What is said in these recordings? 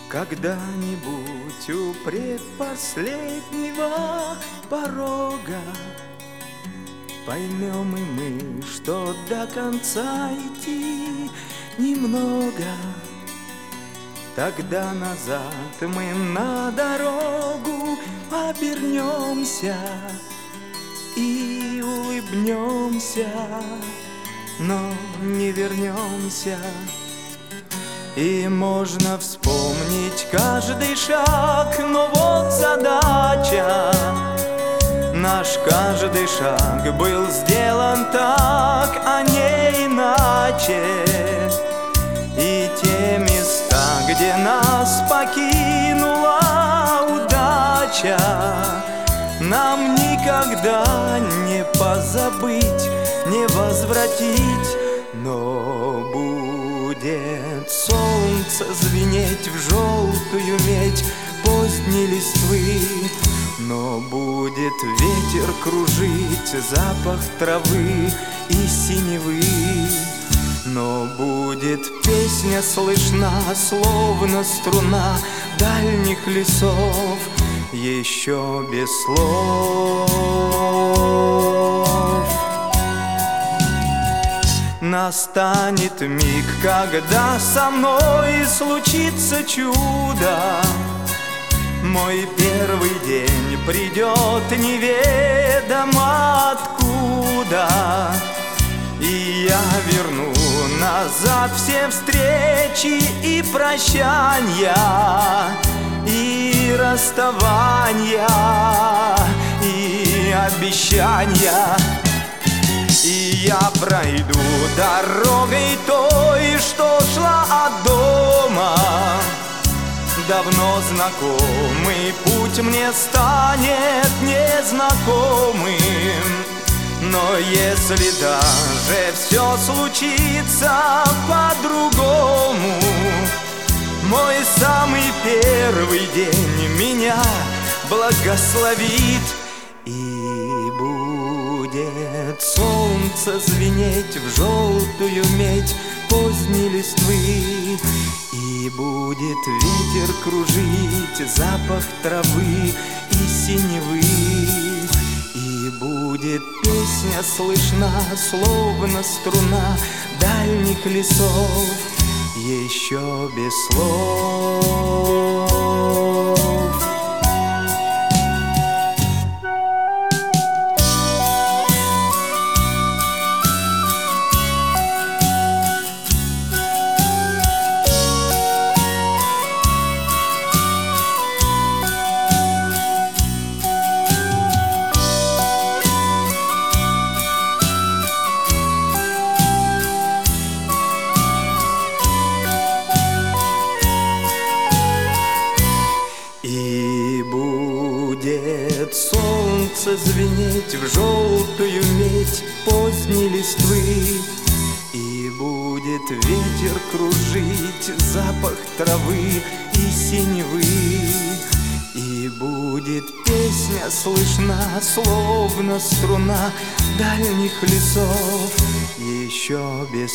Когда-нибудь у предпоследнего порога поймем и мы, что до конца идти немного. Тогда назад мы на дорогу обернемся и улыбнемся, но не вернемся. И можно вспомнить каждый шаг, но вот задача. Наш каждый шаг был сделан так, а не иначе. И те места, где нас покинула удача, нам никогда не позабыть, не возвратить. Но будет солнце звенеть в желтую медь поздней листвы, но будет ветер кружить запах травы и синевы. Но будет песня слышна, словно струна дальних лесов, еще без слов. Настанет миг, когда со мной случится чудо. Мой первый день придет неведомо откуда, и я верну назад все встречи и прощания, и расставания, и обещания. И я пройду дорогой той, что шла от дома. Давно знакомый путь мне станет незнакомым. Но если даже все случится по-другому, мой самый первый день меня благословит. И будет солнце звенеть в желтую медь поздней листвы, и будет ветер кружить запах травы и синевы. И будет песня слышна, словно струна дальних лесов, еще без слов. И будет солнце звенеть в желтую медь поздней листвы, и будет ветер кружить запах травы и синевы. И будет песня слышна, словно струна дальних лесов, еще без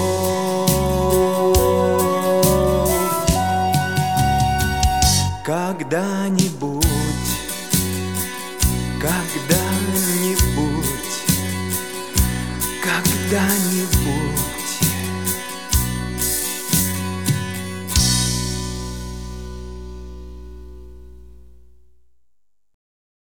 слов. Когда-нибудь, когда-нибудь, когда-нибудь